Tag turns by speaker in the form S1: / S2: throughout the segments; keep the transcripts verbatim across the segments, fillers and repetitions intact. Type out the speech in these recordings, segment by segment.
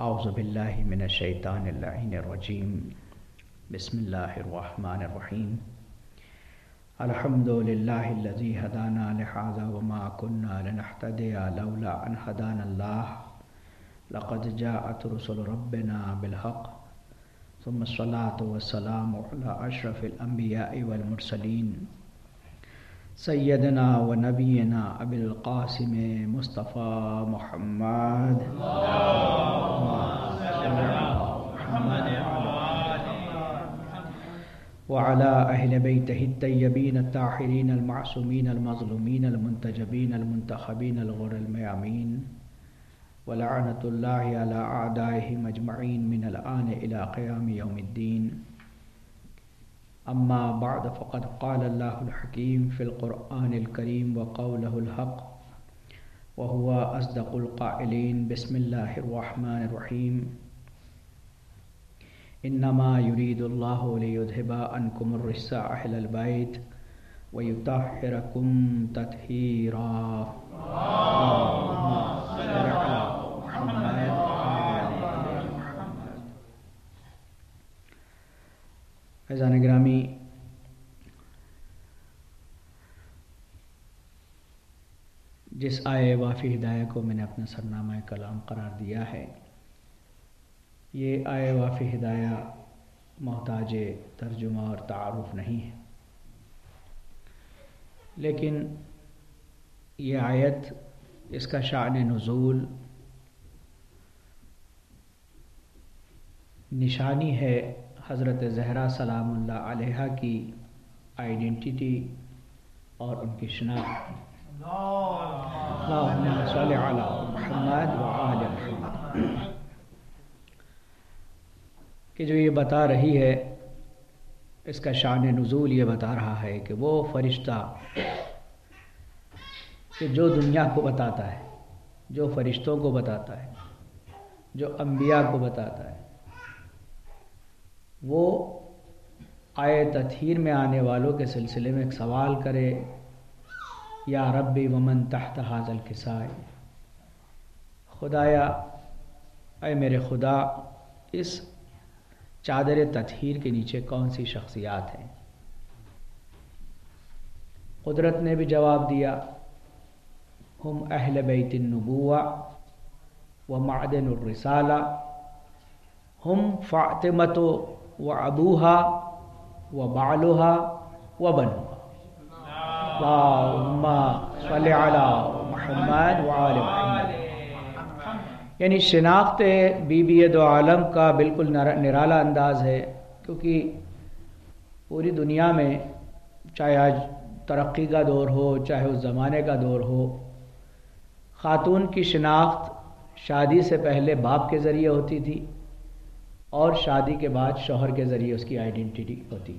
S1: اعوذ باللہ من الشیطان اللعین الرجیم بسم اللہ الرحمن الرحیم الحمد للہ الذی ہدانا لہذا وما كنا لنہتدی لولا ان ہدانا اللہ لقد جاءت رسل ربنا بالحق ثم الصلاة والسلام علی اشرف الانبیاء والمرسلین سیدنا و نبینا ابی القاسم مصطفیٰ محمد وعلى أهل بيته الطيبين الطاهرين المعصومين المظلومين المنتجبين المنتخبين الغر الميامين ولعنة الله على أعدائهم أجمعين من الآن إلى قيام يوم الدين. أما بعد فقد قال الله الحكيم في القرآن الكريم وقوله الحق وهو أصدق القائلين. بسم الله الرحمن الرحيم. انما يريد الله ليذهب عنكم الرجس اهل البيت ويطهركم تطهيرا. اللهم صل على محمد وعلى آل محمد. عزیزان گرامی، جس آئے وافی ہدایہ کو میں نے اپنا سرنامہ کلام قرار دیا ہے، یہ آئے وافی ہدایہ محتاج ترجمہ اور تعارف نہیں ہے، لیکن یہ آیت، اس کا شأن نزول نشانی ہے حضرت زہرا سلام اللہ علیہا کی آئیڈینٹی اور ان کی شناخت. اللہم صل علی محمد وآل محمد، کہ جو یہ بتا رہی ہے، اس کا شأن نزول یہ بتا رہا ہے کہ وہ فرشتہ کہ جو دنیا کو بتاتا ہے، جو فرشتوں کو بتاتا ہے، جو انبیاء کو بتاتا ہے، وہ آئے تطہیر میں آنے والوں کے سلسلے میں ایک سوال کرے، یا ربی ومن تحت ھذا الکساء، خدایا اے میرے خدا، اس چادر تطہیر کے نیچے کون سی شخصیات ہیں؟ قدرت نے بھی جواب دیا، ہم اہل بیت النبوہ و معدن الرسالہ، ہم فاطمۃ و ابوہا و بعلہا و بنوہا. اللہم صل علی محمد و آل محمد. یعنی شناخت بی بی دو عالم کا بالکل نرالا انداز ہے، کیونکہ پوری دنیا میں چاہے آج ترقی کا دور ہو، چاہے اس زمانے کا دور ہو، خاتون کی شناخت شادی سے پہلے باپ کے ذریعے ہوتی تھی اور شادی کے بعد شوہر کے ذریعے اس کی آئیڈینٹی ہوتی.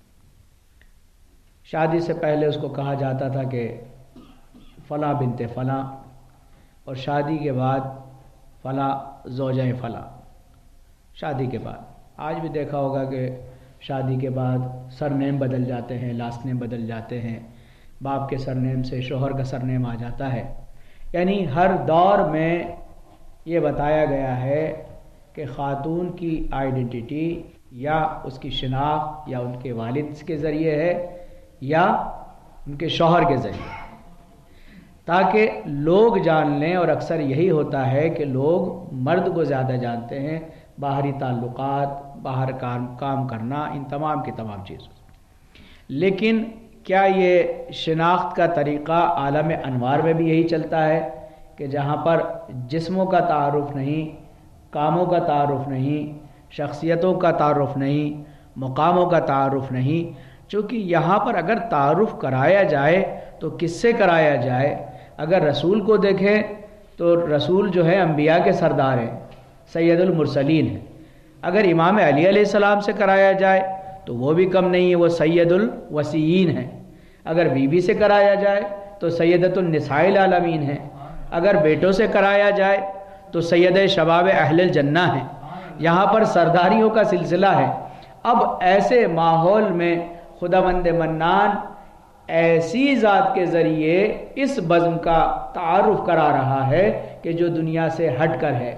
S1: شادی سے پہلے اس کو کہا جاتا تھا کہ فلاں بنت فلاں، اور شادی کے بعد فلاں زوجہ فلاں. شادی کے بعد آج بھی دیکھا ہوگا کہ شادی کے بعد سر نیم بدل جاتے ہیں، لاسٹ نیم بدل جاتے ہیں، باپ کے سر نیم سے شوہر کا سر نیم آ جاتا ہے. یعنی ہر دور میں یہ بتایا گیا ہے کہ خاتون کی آئیڈینٹی یا اس کی شناخت یا ان کے والد کے ذریعے ہے یا ان کے شوہر کے ذریعے، تاکہ لوگ جان لیں. اور اکثر یہی ہوتا ہے کہ لوگ مرد کو زیادہ جانتے ہیں، باہری تعلقات، باہر کام کام کرنا، ان تمام کی تمام چیزوں. لیکن کیا یہ شناخت کا طریقہ عالم انوار میں بھی یہی چلتا ہے کہ جہاں پر جسموں کا تعارف نہیں، کاموں کا تعارف نہیں، شخصیتوں کا تعارف نہیں، مقاموں کا تعارف نہیں؟ چونکہ یہاں پر اگر تعارف کرایا جائے تو کس سے کرایا جائے؟ اگر رسول کو دیکھیں تو رسول جو ہے انبیاء کے سردار ہیں، سید المرسلین ہیں. اگر امام علی علیہ السلام سے کرایا جائے تو وہ بھی کم نہیں ہے، وہ سید الوسیین ہیں. اگر بی بی سے کرایا جائے تو سیدۃ النساء العالمین ہیں. اگر بیٹوں سے کرایا جائے تو سید شباب اہل الجنہ ہیں. یہاں پر سرداریوں کا سلسلہ ہے. اب ایسے ماحول میں خداوند منان ایسی ذات کے ذریعے اس بزم کا تعارف کرا رہا ہے کہ جو دنیا سے ہٹ کر ہے.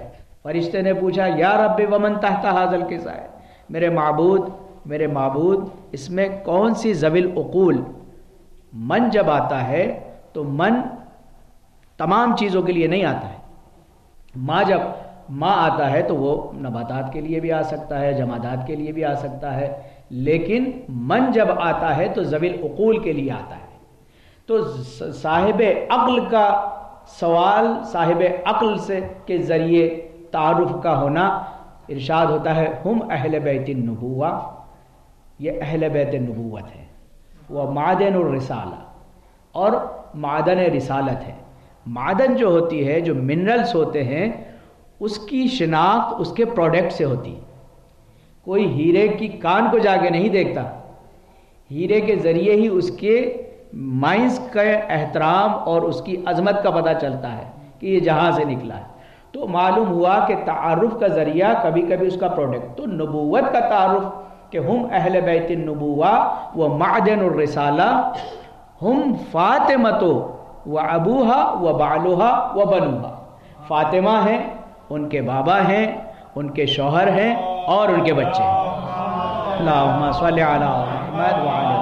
S1: فرشتے نے پوچھا یا رب ومن تحت ھذا الکساء، میرے معبود میرے معبود اس میں کون سی ذوی العقول، من جب آتا ہے تو من تمام چیزوں کے لیے نہیں آتا ہے، ماں جب ماں آتا ہے تو وہ نباتات کے لیے بھی آ سکتا ہے، جمادات کے لیے بھی آ سکتا ہے، لیکن من جب آتا ہے تو ذوی العقول کے لیے آتا ہے۔ تو صاحب عقل کا سوال صاحب عقل سے کے ذریعے تعارف کا ہونا، ارشاد ہوتا ہے ہم اہل بیت النبوہ، یہ اہل بیت نبوت ہے، وہ معدن الرسالہ، اور معدن رسالت ہے۔ معدن جو ہوتی ہے، جو منرلز ہوتے ہیں، اس کی شناخت اس کے پروڈکٹ سے ہوتی ہے۔ کوئی ہیرے کی کان کو جا کے نہیں دیکھتا، ہیرے کے ذریعے ہی اس کے مائنز کا احترام اور اس کی عظمت کا پتہ چلتا ہے کہ یہ جہاں سے نکلا ہے۔ تو معلوم ہوا کہ تعارف کا ذریعہ کبھی کبھی اس کا پروڈکٹ، تو نبوت کا تعارف کہ ہم اہل بیت النبوہ و معدن الرسالہ، ہم فاطمہ و ابوہا و بالوہا و بنوہا، فاطمہ ہیں، ان کے بابا ہیں، ان کے شوہر ہیں، اور ان کے بچے ہیں۔ اللہم صلی علی محمد وعلی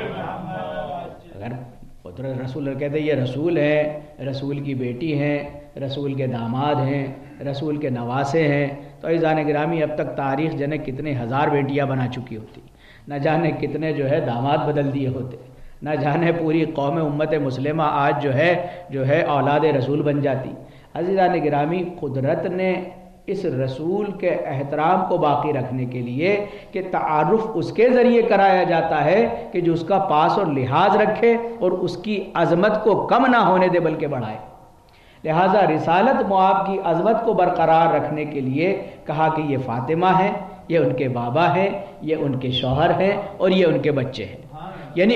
S1: محمد۔ اگر قدرت رسول کہتے ہیں یہ رسول ہیں، رسول کی بیٹی ہیں، رسول کے داماد ہیں، رسول کے نواسے ہیں، تو عزیزان گرامی اب تک تاریخ جنے کتنے ہزار بیٹیاں بنا چکی ہوتی، نہ جانے کتنے جو ہے داماد بدل دیے ہوتے، نہ جانے پوری قوم امت مسلمہ آج جو ہے جو ہے اولاد رسول بن جاتی۔ عزیزان گرامی قدرت نے اس رسول کے احترام کو باقی رکھنے کے لیے کہ تعارف اس کے ذریعے کرایا جاتا ہے کہ جو اس کا پاس اور لحاظ رکھے اور اس کی عظمت کو کم نہ ہونے دے بلکہ بڑھائے۔ لہٰذا رسالت معاب کی عظمت کو برقرار رکھنے کے لیے کہا کہ یہ فاطمہ ہیں، یہ ان کے بابا ہیں، یہ ان کے شوہر ہیں، اور یہ ان کے بچے ہیں۔ یعنی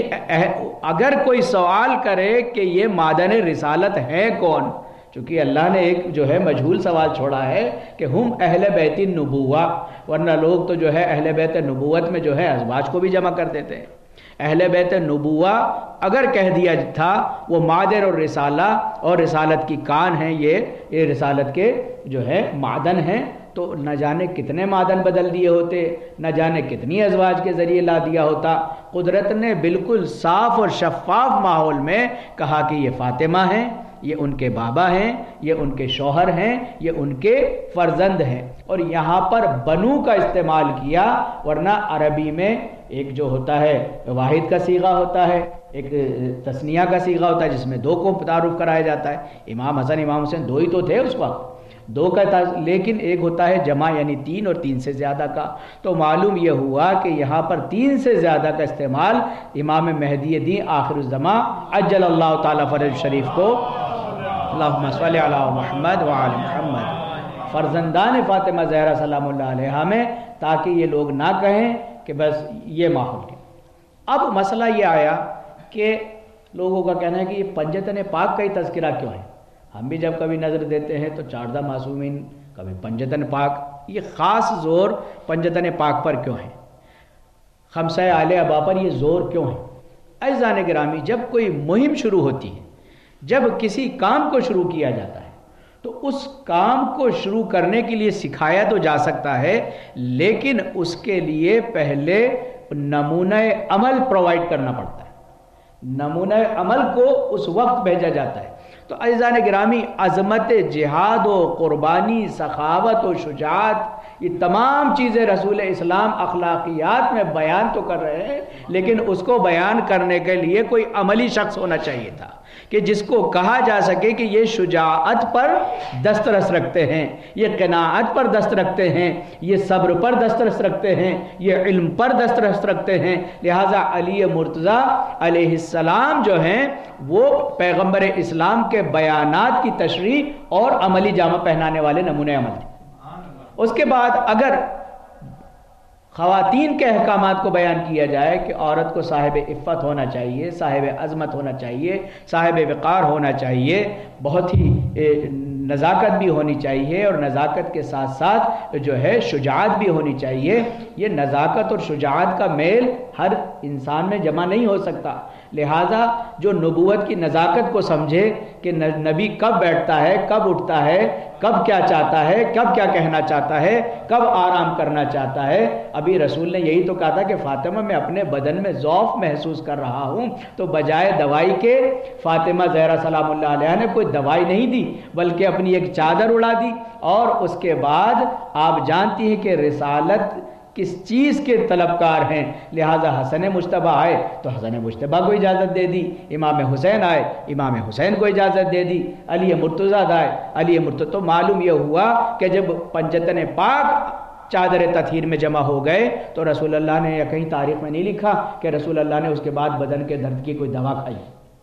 S1: اگر کوئی سوال کرے کہ یہ معدن رسالت ہے کون، چونکہ اللہ نے ایک جو ہے مجہول سوال چھوڑا ہے کہ ہم اہل بیت النبوہ، ورنہ لوگ تو جو ہے اہل بیت نبوت میں جو ہے ازواج کو بھی جمع کر دیتے ہیں۔ اہل بیت نبوہ اگر کہہ دیا تھا وہ معدن اور رسالہ اور رسالت کی کان ہیں، یہ یہ رسالت کے جو ہے معدن ہیں، تو نہ جانے کتنے معدن بدل دیے ہوتے، نہ جانے کتنی ازواج کے ذریعے لا دیا ہوتا۔ قدرت نے بالکل صاف اور شفاف ماحول میں کہا کہ یہ فاطمہ ہیں، یہ ان کے بابا ہیں، یہ ان کے شوہر ہیں، یہ ان کے فرزند ہیں، اور یہاں پر بنو کا استعمال کیا، ورنہ عربی میں ایک جو ہوتا ہے واحد کا صیغہ ہوتا ہے، ایک تثنیہ کا صیغہ ہوتا ہے جس میں دو کو تعارف کرایا جاتا ہے۔ امام حسن امام حسین دو ہی تو تھے اس وقت، دو کا تھا، لیکن ایک ہوتا ہے جمع یعنی تین، اور تین سے زیادہ کا۔ تو معلوم یہ ہوا کہ یہاں پر تین سے زیادہ کا استعمال امام مہدی دین آخر الزمان عجل اللہ تعالیٰ فرج شریف کو، اللہم صلی علی محمد وعلی محمد، فرزندان فاطمہ زہرا سلام اللہ علیہا میں، تاکہ یہ لوگ نہ کہیں کہ بس یہ ماحول ہے۔ اب مسئلہ یہ آیا کہ لوگوں کا کہنا ہے کہ یہ پنجتن پاک کا ہی تذکرہ کیوں ہے؟ ہم بھی جب کبھی نظر دیتے ہیں تو چاردہ معصومین، کبھی پنجتن پاک، یہ خاص زور پنجتن پاک پر کیوں ہے؟ خمسہ آل ابا پر یہ زور کیوں ہے؟ عزیزان گرامی، جب کوئی مہم شروع ہوتی ہے، جب کسی کام کو شروع کیا جاتا ہے، تو اس کام کو شروع کرنے کے لیے سکھایا تو جا سکتا ہے، لیکن اس کے لیے پہلے نمونہ عمل پرووائڈ کرنا پڑتا ہے۔ نمونہ عمل کو اس وقت بھیجا جاتا ہے۔ تو عزیزان گرامی، عظمت جہاد و قربانی، سخاوت و شجاعت، یہ تمام چیزیں رسول اسلام اخلاقیات میں بیان تو کر رہے ہیں، لیکن اس کو بیان کرنے کے لیے کوئی عملی شخص ہونا چاہیے تھا کہ جس کو کہا جا سکے کہ یہ شجاعت پر دسترس رکھتے ہیں، یہ قناعت پر دست رکھتے ہیں، یہ صبر پر دسترس رکھتے ہیں، یہ علم پر دسترس رکھتے ہیں۔ لہٰذا علی مرتضیٰ علیہ السلام جو ہیں وہ پیغمبر اسلام کے بیانات کی تشریح اور عملی جامہ پہنانے والے نمونے عمل تھے۔ اس کے بعد اگر خواتین کے احکامات کو بیان کیا جائے کہ عورت کو صاحب عفت ہونا چاہیے، صاحب عظمت ہونا چاہیے، صاحب وقار ہونا چاہیے، بہت ہی نزاکت بھی ہونی چاہیے، اور نزاکت کے ساتھ ساتھ جو ہے شجاعت بھی ہونی چاہیے۔ یہ نزاکت اور شجاعت کا میل ہر انسان میں جمع نہیں ہو سکتا، لہٰذا جو نبوت کی نزاکت کو سمجھے کہ نبی کب بیٹھتا ہے، کب اٹھتا ہے، کب کیا چاہتا ہے، کب کیا کہنا چاہتا ہے، کب آرام کرنا چاہتا ہے۔ ابھی رسول نے یہی تو کہا تھا کہ فاطمہ میں اپنے بدن میں ضعف محسوس کر رہا ہوں، تو بجائے دوائی کے فاطمہ زہرا سلام اللہ علیہ نے کوئی دوائی نہیں دی بلکہ اپنی ایک چادر اڑا دی، اور اس کے بعد آپ جانتی ہیں کہ رسالت کس چیز کے طلبکار ہیں، لہٰذا حسن مجتبیٰ آئے تو حسن مجتبیٰ کو اجازت دے دی، امام حسین آئے امام حسین کو اجازت دے دی، علی مرتضیٰ آئے علی مرتضیٰ۔ تو معلوم یہ ہوا کہ جب پنجتن پاک چادر تطہیر میں جمع ہو گئے تو رسول اللہ نے، یا کہیں تاریخ میں نہیں لکھا کہ رسول اللہ نے اس کے بعد بدن کے درد کی کوئی دوا کھائی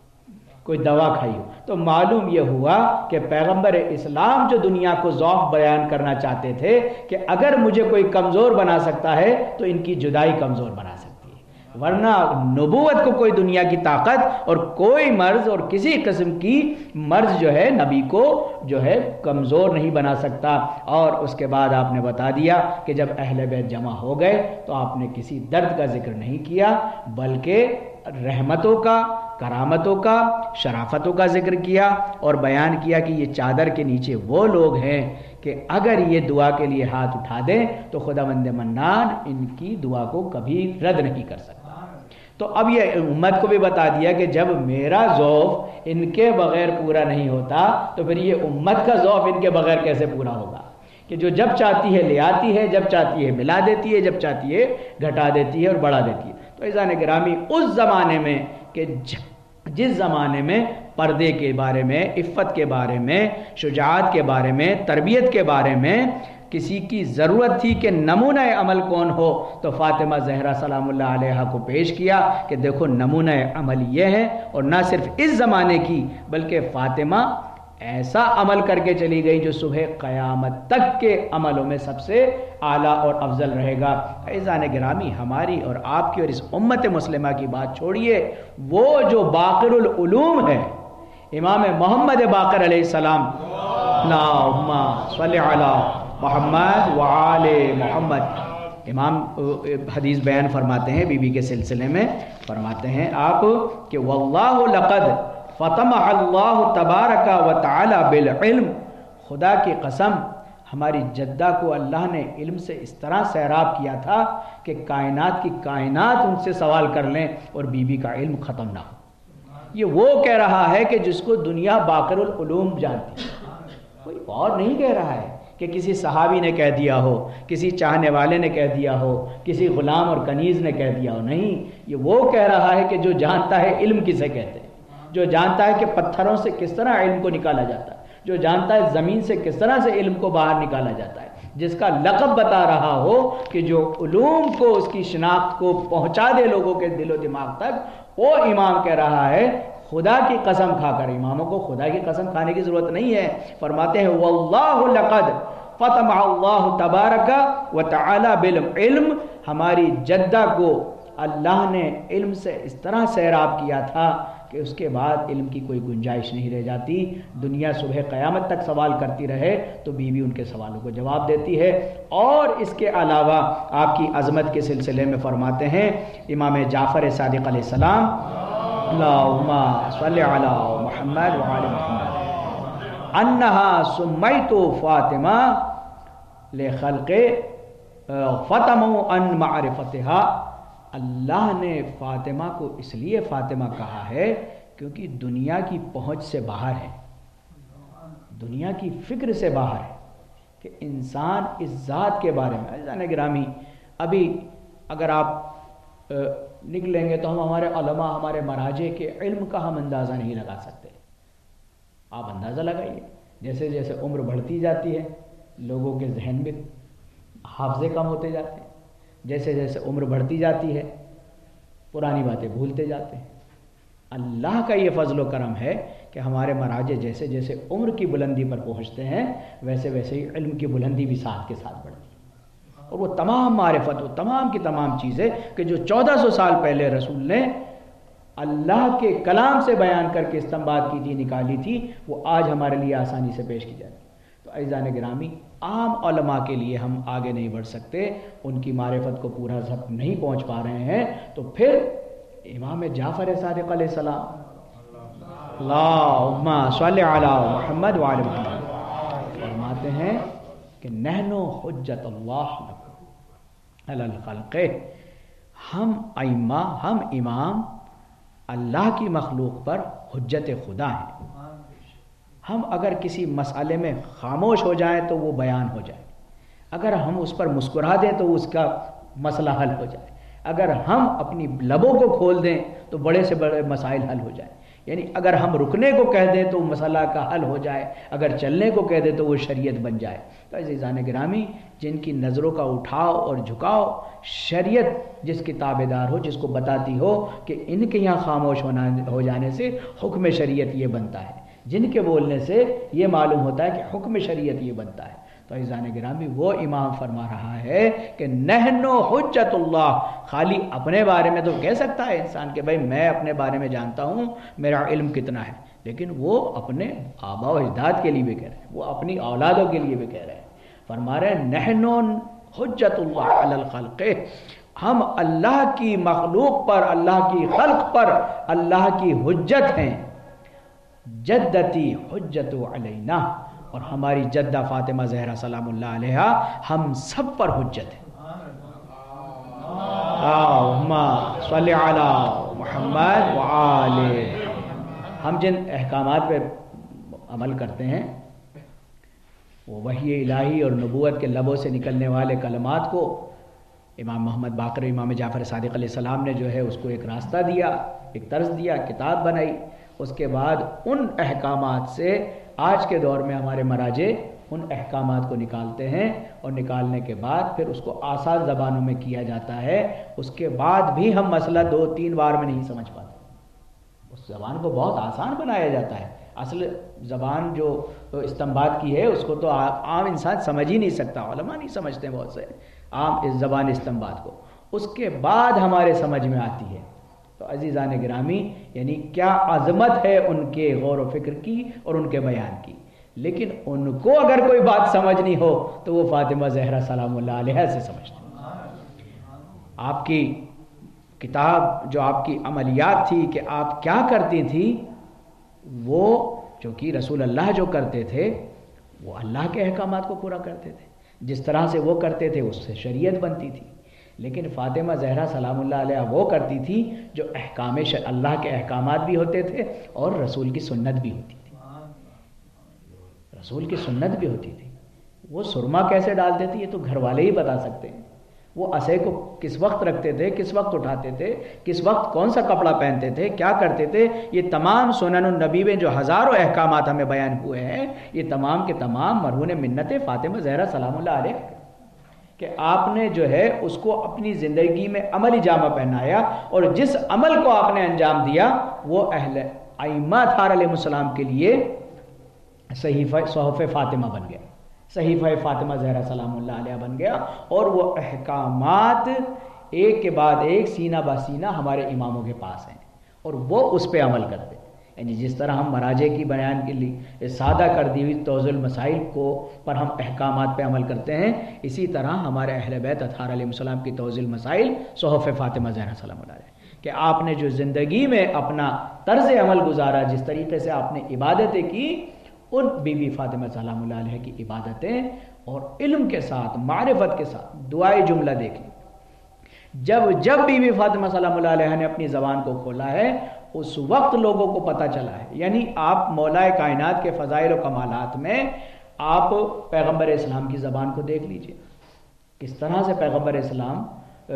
S1: کوئی دوا کھائی ہو، تو معلوم یہ ہوا کہ پیغمبر اسلام جو دنیا کو ضعف بیان کرنا چاہتے تھے کہ اگر مجھے کوئی کمزور بنا سکتا ہے تو ان کی جدائی کمزور بنا سکتی ہے، ورنہ نبوت کو کوئی دنیا کی طاقت اور کوئی مرض اور کسی قسم کی مرض جو ہے نبی کو جو ہے کمزور نہیں بنا سکتا۔ اور اس کے بعد آپ نے بتا دیا کہ جب اہل بیت جمع ہو گئے تو آپ نے کسی درد کا ذکر نہیں کیا بلکہ رحمتوں کا، کرامتوں کا، شرافتوں کا ذکر کیا، اور بیان کیا کہ یہ چادر کے نیچے وہ لوگ ہیں کہ اگر یہ دعا کے لیے ہاتھ اٹھا دیں تو خداوند منان ان کی دعا کو کبھی رد نہیں کر سکتا۔ تو اب یہ امت کو بھی بتا دیا کہ جب میرا ذوف ان کے بغیر پورا نہیں ہوتا تو پھر یہ امت کا ذوف ان کے بغیر کیسے پورا ہوگا، کہ جو جب چاہتی ہے لے آتی ہے، جب چاہتی ہے ملا دیتی ہے، جب چاہتی ہے گھٹا دیتی ہے اور بڑھا دیتی ہے۔ تو عزیزان گرامی، اس زمانے میں کہ جس زمانے میں پردے کے بارے میں، عفت کے بارے میں، شجاعت کے بارے میں، تربیت کے بارے میں کسی کی ضرورت تھی کہ نمونہ عمل کون ہو، تو فاطمہ زہرا سلام اللہ علیہ کو پیش کیا کہ دیکھو نمونہ عمل یہ ہے، اور نہ صرف اس زمانے کی بلکہ فاطمہ ایسا عمل کر کے چلی گئی جو صبح قیامت تک کے عملوں میں سب سے اعلیٰ اور افضل رہے گا۔ عزیزان گرامی، ہماری اور آپ کی اور اس امت مسلمہ کی بات چھوڑیے، وہ جو باقر العلوم ہے امام محمد باقر علیہ السلام، اللہم صلی علی محمد وآل محمد، امام حدیث بیان فرماتے ہیں بی بی کے سلسلے میں، فرماتے ہیں آپ کہ واللہ لقد فتمح اللہ تبارک و تعالی بالعلم، خدا کی قسم ہماری جدہ کو اللہ نے علم سے اس طرح سیراب کیا تھا کہ کائنات کی کائنات ان سے سوال کر لیں اور بی بی کا علم ختم نہ ہو۔ یہ وہ کہہ رہا ہے کہ جس کو دنیا باقر العلوم جانتی ہے، کوئی اور نہیں کہہ رہا ہے کہ کسی صحابی نے کہہ دیا ہو، کسی چاہنے والے نے کہہ دیا ہو، کسی غلام اور کنیز نے کہہ دیا ہو، نہیں، یہ وہ کہہ رہا ہے کہ جو جانتا ہے علم کسے کہتے ہیں، جو جانتا ہے کہ پتھروں سے کس طرح علم کو نکالا جاتا ہے، جو جانتا ہے زمین سے کس طرح سے علم کو باہر نکالا جاتا ہے، جس کا لقب بتا رہا ہو کہ جو علوم کو، اس کی شناخت کو پہنچا دے لوگوں کے دل و دماغ تک، وہ امام کہہ رہا ہے خدا کی قسم کھا کر۔ اماموں کو خدا کی قسم کھانے کی ضرورت نہیں ہے، فرماتے ہیں واللہ لقد فتمح اللہ تبارک و تعالی بالعلم، ہماری جدہ کو اللہ نے علم سے اس طرح سیراب کیا تھا کہ اس کے بعد علم کی کوئی گنجائش نہیں رہ جاتی۔ دنیا صبح قیامت تک سوال کرتی رہے تو بی بی ان کے سوالوں کو جواب دیتی ہے۔ اور اس کے علاوہ آپ کی عظمت کے سلسلے میں فرماتے ہیں امام جعفر صادق علیہ السلام، اللہم صلی علی محمد وعلی محمد، انہا سمیت فاطمہ لخلق فتموا عن معرفتها، اللہ نے فاطمہ کو اس لیے فاطمہ کہا ہے کیونکہ دنیا کی پہنچ سے باہر ہے، دنیا کی فکر سے باہر ہے کہ انسان اس ذات کے بارے میں۔ عزیزان گرامی، ابھی اگر آپ نکلیں گے تو ہم ہمارے علماء، ہمارے مراجع کے علم کا ہم اندازہ نہیں لگا سکتے۔ آپ اندازہ لگائیے، جیسے جیسے عمر بڑھتی جاتی ہے لوگوں کے ذہن میں حافظے کم ہوتے جاتے ہیں، جیسے جیسے عمر بڑھتی جاتی ہے پرانی باتیں بھولتے جاتے ہیں۔ اللہ کا یہ فضل و کرم ہے کہ ہمارے مراجع جیسے جیسے عمر کی بلندی پر پہنچتے ہیں ویسے ویسے ہی علم کی بلندی بھی ساتھ کے ساتھ بڑھتی ہے، اور وہ تمام معرفت، وہ تمام کی تمام چیزیں کہ جو چودہ سو سال پہلے رسول نے اللہ کے کلام سے بیان کر کے استنباط کی تھی، نکالی تھی، وہ آج ہمارے لیے آسانی سے پیش کی جاتی ہے۔ تو عزیزان گرامی عام علماء کے لیے ہم آگے نہیں بڑھ سکتے، ان کی معرفت کو پورا سب نہیں پہنچ پا رہے ہیں، تو پھر امام جعفر صادق علیہ السلام، اللہم صلی علی محمد وعلی محمد، فرماتے ہیں کہ نحن حجت اللہ علی الخلق، ہم ائمہ، ہم امام اللہ کی مخلوق پر حجت خدا ہیں۔ ہم اگر کسی مسئلے میں خاموش ہو جائیں تو وہ بیان ہو جائے، اگر ہم اس پر مسکرا دیں تو اس کا مسئلہ حل ہو جائے، اگر ہم اپنی لبوں کو کھول دیں تو بڑے سے بڑے مسائل حل ہو جائیں، یعنی اگر ہم رکنے کو کہہ دیں تو مسئلہ کا حل ہو جائے، اگر چلنے کو کہہ دیں تو وہ شریعت بن جائے۔ تو عزیزان گرامی، جن کی نظروں کا اٹھاؤ اور جھکاؤ شریعت جس کی تابع دار ہو، جس کو بتاتی ہو کہ ان کے یہاں خاموش ہونا ہو جانے سے حکم شریعت یہ بنتا ہے، جن کے بولنے سے یہ معلوم ہوتا ہے کہ حکم شریعت یہ بنتا ہے، تو عزیزان گرامی وہ امام فرما رہا ہے کہ نحن حجت اللہ۔ خالی اپنے بارے میں تو کہہ سکتا ہے انسان کہ بھائی میں اپنے بارے میں جانتا ہوں، میرا علم کتنا ہے، لیکن وہ اپنے آباء و اجداد کے لیے بھی کہہ رہے ہیں، وہ اپنی اولادوں کے لیے بھی کہہ رہے ہیں، فرما رہے ہیں نحن حجت اللہ علی الخلق، ہم اللہ کی مخلوق پر، اللہ کی خلق پر اللہ کی حجت ہیں، جدتی حجت علینا، اور ہماری جدہ فاطمہ زہرا سلام اللہ علیہا ہم سب پر حجت ہے۔ اللہم صلی علی محمد وآلہ۔ ہم جن احکامات پہ عمل کرتے ہیں، وہ وحی الہی اور نبوت کے لبوں سے نکلنے والے کلمات کو امام محمد باقر، امام جعفر صادق علیہ السلام نے جو ہے اس کو ایک راستہ دیا، ایک طرز دیا، کتاب بنائی۔ اس کے بعد ان احکامات سے آج کے دور میں ہمارے مراجع ان احکامات کو نکالتے ہیں، اور نکالنے کے بعد پھر اس کو آسان زبانوں میں کیا جاتا ہے۔ اس کے بعد بھی ہم مسئلہ دو تین بار میں نہیں سمجھ پاتے، اس زبان کو بہت آسان بنایا جاتا ہے۔ اصل زبان جو استنباط کی ہے اس کو تو عام انسان سمجھ ہی نہیں سکتا، علماء نہیں سمجھتے بہت سے عام اس زبان استنباط کو، اس کے بعد ہمارے سمجھ میں آتی ہے۔ تو عزیزان گرامی، یعنی کیا عظمت ہے ان کے غور و فکر کی اور ان کے بیان کی، لیکن ان کو اگر کوئی بات سمجھنی ہو تو وہ فاطمہ زہرا سلام اللہ علیہا سے سمجھتے ہیں۔ آپ کی کتاب جو آپ کی عملیات تھی کہ آپ کیا کرتی تھی، وہ جو کہ رسول اللہ جو کرتے تھے وہ اللہ کے احکامات کو پورا کرتے تھے، جس طرح سے وہ کرتے تھے اس سے شریعت بنتی تھی، لیکن فاطمہ زہرا سلام اللہ علیہ وہ کرتی تھی جو احکام اللہ کے احکامات بھی ہوتے تھے اور رسول کی سنت بھی ہوتی تھی، رسول کی سنت بھی ہوتی تھی۔ وہ سرما کیسے ڈالتے تھے یہ تو گھر والے ہی بتا سکتے ہیں، وہ عصے کو کس وقت رکھتے تھے، کس وقت اٹھاتے تھے، کس وقت کون سا کپڑا پہنتے تھے، کیا کرتے تھے، یہ تمام سنن النبی میں جو ہزاروں احکامات ہمیں بیان ہوئے ہیں، یہ تمام کے تمام مرہون منت فاطمہ زہرا سلام اللہ علیہ کہ آپ نے جو ہے اس کو اپنی زندگی میں عملی جامہ پہنایا، اور جس عمل کو آپ نے انجام دیا وہ اہل ائمہ تھار علیہ السلام کے لیے صحیفہ صحف فاطمہ بن گیا، صحیفہ فاطمہ زہرا سلام اللہ علیہ بن گیا، اور وہ احکامات ایک کے بعد ایک سینہ بہ سینہ ہمارے اماموں کے پاس ہیں، اور وہ اس پہ عمل کرتے ہیں۔ یعنی جس طرح ہم مراجع کی بیان کے لیے سادہ کر دی ہوئی توضیح المسائل کو پر ہم احکامات پہ عمل کرتے ہیں، اسی طرح ہمارے اہل بیت اطہار علیہ السلام کی توضیح المسائل صحف فاطمہ زہرا سلام اللہ علیہ، کہ آپ نے جو زندگی میں اپنا طرز عمل گزارا، جس طریقے سے آپ نے عبادتیں کی، ان بی بی فاطمہ سلام اللہ علیہ کی عبادتیں اور علم کے ساتھ، معرفت کے ساتھ، دعائے جملہ دیکھیں، جب جب بی بی فاطمہ سلام اللہ علیہ نے اپنی زبان کو کھولا ہے اس وقت لوگوں کو پتہ چلا ہے۔ یعنی آپ مولا کائنات کے فضائل و کمالات میں آپ پیغمبر اسلام کی زبان کو دیکھ لیجئے، کس طرح سے پیغمبر اسلام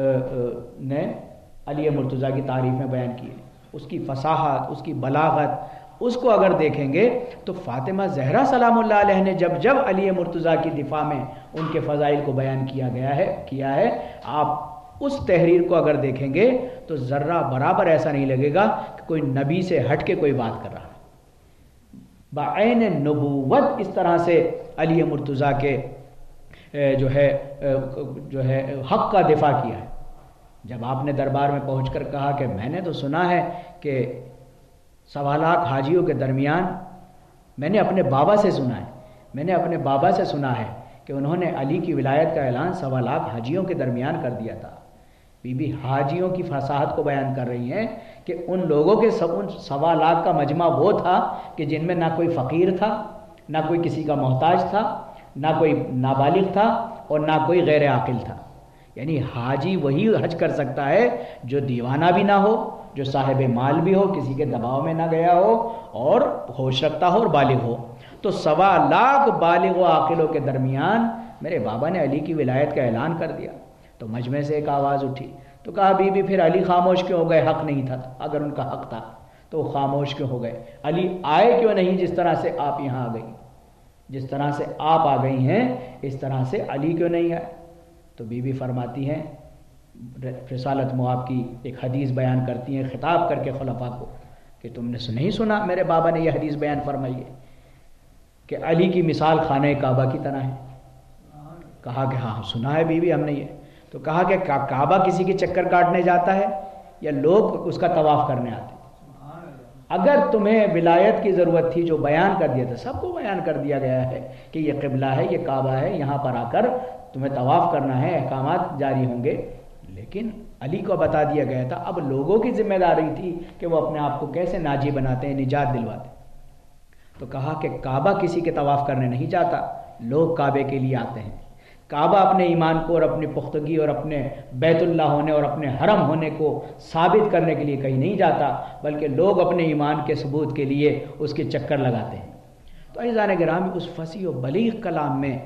S1: نے علی مرتضیٰ کی تعریف میں بیان کی ہے، اس کی فصاحت، اس کی بلاغت، اس کو اگر دیکھیں گے تو فاطمہ زہرا سلام اللہ علیہ نے جب جب علی مرتضیٰ کی دفاع میں ان کے فضائل کو بیان کیا گیا ہے کیا ہے آپ اس تحریر کو اگر دیکھیں گے تو ذرہ برابر ایسا نہیں لگے گا کہ کوئی نبی سے ہٹ کے کوئی بات کر رہا ہے، بعین نبوت اس طرح سے علی مرتضیٰ کے جو ہے جو ہے حق کا دفاع کیا ہے۔ جب آپ نے دربار میں پہنچ کر کہا کہ میں نے تو سنا ہے کہ سوا لاکھ حاجیوں کے درمیان میں نے اپنے بابا سے سنا ہے، میں نے اپنے بابا سے سنا ہے کہ انہوں نے علی کی ولایت کا اعلان سوا لاکھ حاجیوں کے درمیان کر دیا تھا۔ بی بی حاجیوں کی فصاحت کو بیان کر رہی ہیں کہ ان لوگوں کے سوا لاکھ کا مجمع وہ تھا کہ جن میں نہ کوئی فقیر تھا، نہ کوئی کسی کا محتاج تھا، نہ کوئی نابالغ تھا اور نہ کوئی غیر عاقل تھا۔ یعنی حاجی وہی حج کر سکتا ہے جو دیوانہ بھی نہ ہو، جو صاحب مال بھی ہو، کسی کے دباؤ میں نہ گیا ہو اور ہوش رکھتا ہو اور بالغ ہو۔ تو سوا لاکھ بالغ و عاقلوں کے درمیان میرے بابا نے علی کی ولایت کا اعلان کر دیا۔ تو مجمع سے ایک آواز اٹھی، تو کہا بی بی پھر علی خاموش کیوں ہو گئے؟ حق نہیں تھا، اگر ان کا حق تھا تو وہ خاموش کیوں ہو گئے؟ علی آئے کیوں نہیں جس طرح سے آپ یہاں آ گئی؟ جس طرح سے آپ آ گئی ہیں اس طرح سے علی کیوں نہیں آئے؟ تو بی بی فرماتی ہیں، رسالت مآب کی ایک حدیث بیان کرتی ہیں خطاب کر کے خلفاء کو کہ تم نے نہیں سنا میرے بابا نے یہ حدیث بیان فرمائی ہے کہ علی کی مثال خانہ کعبہ کی طرح ہے؟ کہا کہ ہاں سنا ہے بی بی ہم نے یہ۔ تو کہا کہ کعبہ کسی کے چکر کاٹنے جاتا ہے یا لوگ اس کا طواف کرنے آتے ہیں؟ اگر تمہیں ولایت کی ضرورت تھی جو بیان کر دیا تھا، سب کو بیان کر دیا گیا ہے کہ یہ قبلہ ہے، یہ کعبہ ہے، یہاں پر آ کر تمہیں طواف کرنا ہے، احکامات جاری ہوں گے، لیکن علی کو بتا دیا گیا تھا۔ اب لوگوں کی ذمہ داری تھی کہ وہ اپنے آپ کو کیسے ناجی بناتے ہیں، نجات دلواتے ہیں۔ تو کہا کہ کعبہ کسی کے طواف کرنے نہیں جاتا، لوگ کعبے کے لیے آتے ہیں۔ کعبہ اپنے ایمان کو اور اپنی پختگی اور اپنے بیت اللہ ہونے اور اپنے حرم ہونے کو ثابت کرنے کے لیے کہیں نہیں جاتا، بلکہ لوگ اپنے ایمان کے ثبوت کے لیے اس کے چکر لگاتے ہیں۔ تو عزیزان گرامی، اس فصیح و بلیغ کلام میں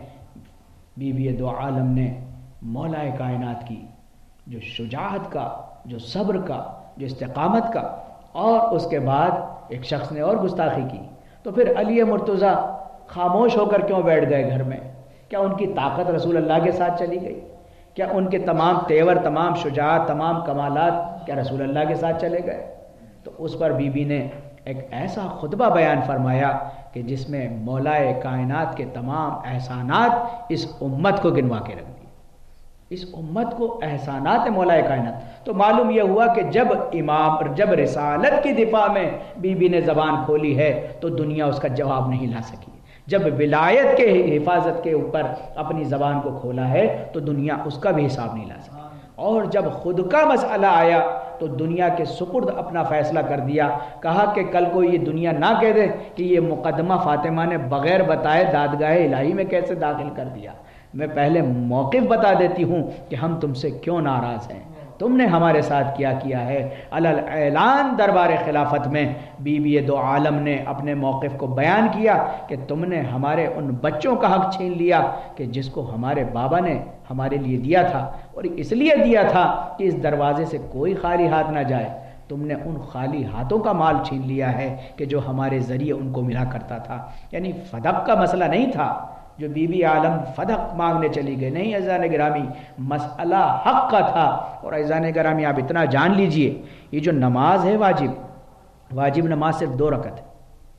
S1: بی بی دو عالم نے مولا کائنات کی جو شجاعت کا، جو صبر کا، جو استقامت کا، اور اس کے بعد ایک شخص نے اور گستاخی کی، تو پھر علی مرتضیٰ خاموش ہو کر کیوں بیٹھ گئے گھر میں؟ کیا ان کی طاقت رسول اللہ کے ساتھ چلی گئی؟ کیا ان کے تمام تیور، تمام شجاعت، تمام کمالات کیا رسول اللہ کے ساتھ چلے گئے؟ تو اس پر بی بی نے ایک ایسا خطبہ بیان فرمایا کہ جس میں مولا کائنات کے تمام احسانات اس امت کو گنوا کے رکھ دیے۔ اس امت کو احسانات مولا کائنات۔ تو معلوم یہ ہوا کہ جب امام جب رسالت کی دفاع میں بی بی نے زبان کھولی ہے تو دنیا اس کا جواب نہیں لا سکی۔ جب ولایت کے حفاظت کے اوپر اپنی زبان کو کھولا ہے تو دنیا اس کا بھی حساب نہیں لا سکی، اور جب خود کا مسئلہ آیا تو دنیا کے سپرد اپنا فیصلہ کر دیا۔ کہا کہ کل کو یہ دنیا نہ کہہ دے کہ یہ مقدمہ فاطمہ نے بغیر بتائے دادگاہ الہی میں کیسے داخل کر دیا، میں پہلے موقف بتا دیتی ہوں کہ ہم تم سے کیوں ناراض ہیں، تم نے ہمارے ساتھ کیا کیا ہے۔ علل اعلان دربار خلافت میں بی بی دو عالم نے اپنے موقف کو بیان کیا کہ تم نے ہمارے ان بچوں کا حق چھین لیا کہ جس کو ہمارے بابا نے ہمارے لیے دیا تھا، اور اس لیے دیا تھا کہ اس دروازے سے کوئی خالی ہاتھ نہ جائے۔ تم نے ان خالی ہاتھوں کا مال چھین لیا ہے کہ جو ہمارے ذریعے ان کو ملا کرتا تھا۔ یعنی فدق کا مسئلہ نہیں تھا جو بی بی عالم فدق مانگنے چلی گئی، نہیں عزیزان گرامی، مسئلہ حق کا تھا۔ اور عزیزان گرامی آپ اتنا جان لیجئے، یہ جو نماز ہے واجب واجب نماز صرف دو رکعت ہے،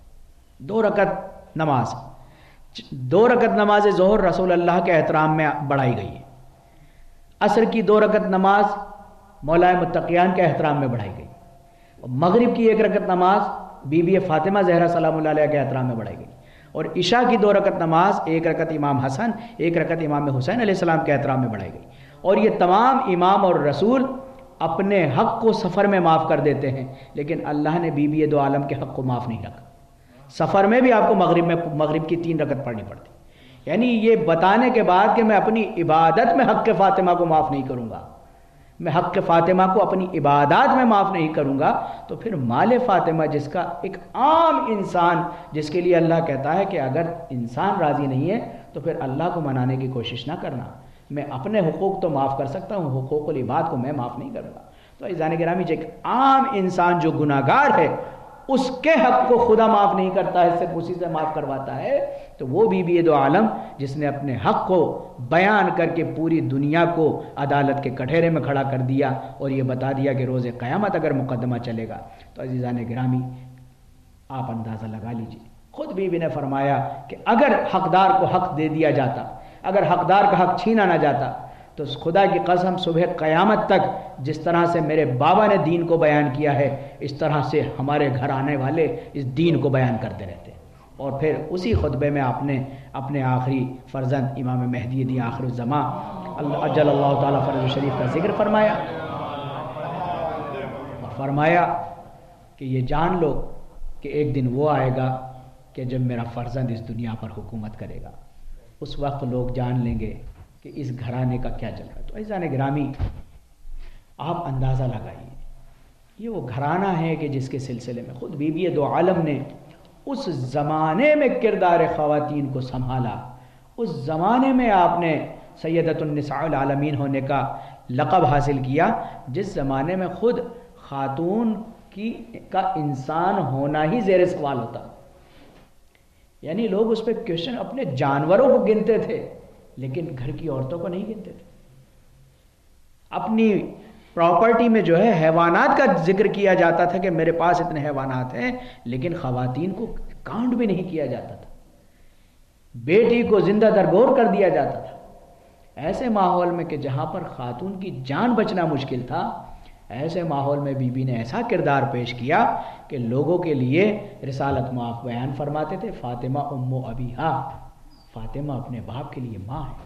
S1: دو رکعت نماز دو رکعت نماز ظہر رسول اللہ کے احترام میں بڑھائی گئی ہے۔ عصر کی دو رکعت نماز مولا متقیان کے احترام میں بڑھائی گئی، اور مغرب کی ایک رکعت نماز بی بی فاطمہ زہرا سلام اللہ علیہ کے احترام میں بڑھائی گئی، اور عشاء کی دو رکعت نماز ایک رکعت امام حسن ایک رکعت امام حسین علیہ السلام کے احترام میں بڑھائی گئی۔ اور یہ تمام امام اور رسول اپنے حق کو سفر میں معاف کر دیتے ہیں، لیکن اللہ نے بی بی دو عالم کے حق کو معاف نہیں رکھا۔ سفر میں بھی آپ کو مغرب میں مغرب کی تین رکعت پڑھنی پڑتی، یعنی یہ بتانے کے بعد کہ میں اپنی عبادت میں حق فاطمہ کو معاف نہیں کروں گا، میں حق فاطمہ کو اپنی عبادات میں معاف نہیں کروں گا، تو پھر مال فاطمہ جس کا ایک عام انسان، جس کے لیے اللہ کہتا ہے کہ اگر انسان راضی نہیں ہے تو پھر اللہ کو منانے کی کوشش نہ کرنا، میں اپنے حقوق تو معاف کر سکتا ہوں، حقوق العباد کو میں معاف نہیں کروں گا۔ تو عزیزان گرامی، ایک عام انسان جو گناہ گار ہے اس کے حق کو خدا معاف نہیں کرتا ہے، صرف اسی سے معاف کرواتا ہے، تو وہ بی بی دو عالم جس نے اپنے حق کو بیان کر کے پوری دنیا کو عدالت کے کٹہرے میں کھڑا کر دیا اور یہ بتا دیا کہ روز قیامت اگر مقدمہ چلے گا تو عزیزان گرامی آپ اندازہ لگا لیجئے، خود بی بی نے فرمایا کہ اگر حقدار کو حق دے دیا جاتا، اگر حقدار کا حق چھینا نہ جاتا، تو خدا کی قسم صبح قیامت تک جس طرح سے میرے بابا نے دین کو بیان کیا ہے اس طرح سے ہمارے گھر آنے والے اس دین کو بیان کرتے رہتے، اور پھر اسی خطبے میں آپ نے اپنے آخری فرزند امام مہدی دی آخر الزماں اجل اللہ تعالیٰ فرج شریف کا ذکر فرمایا، اور فرمایا کہ یہ جان لو کہ ایک دن وہ آئے گا کہ جب میرا فرزند اس دنیا پر حکومت کرے گا، اس وقت لوگ جان لیں گے کہ اس گھرانے کا کیا چل رہا ہے۔ تو عزیزان گرامی، آپ اندازہ لگائیے، یہ وہ گھرانہ ہے کہ جس کے سلسلے میں خود بی بی دو عالم نے اس زمانے میں کردار خواتین کو سنبھالا، اس زمانے میں آپ نے سیدۃ النساء العالمین ہونے کا لقب حاصل کیا، جس زمانے میں خود خاتون کی کا انسان ہونا ہی زیر سوال ہوتا، یعنی لوگ اس پہ کوشچن اپنے جانوروں کو گنتے تھے لیکن گھر کی عورتوں کو نہیں گنتے تھے۔ اپنی پراپرٹی میں جو ہے حیوانات کا ذکر کیا جاتا تھا کہ میرے پاس اتنے حیوانات ہیں، لیکن خواتین کو کاؤنٹ بھی نہیں کیا جاتا تھا، بیٹی کو زندہ درگور کر دیا جاتا تھا۔ ایسے ماحول میں کہ جہاں پر خاتون کی جان بچنا مشکل تھا، ایسے ماحول میں بی بی نے ایسا کردار پیش کیا کہ لوگوں کے لیے رسالت معاف بیان فرماتے تھے، فاطمہ ام ابیہا، فاطمہ اپنے باپ کے لیے ماں ہے،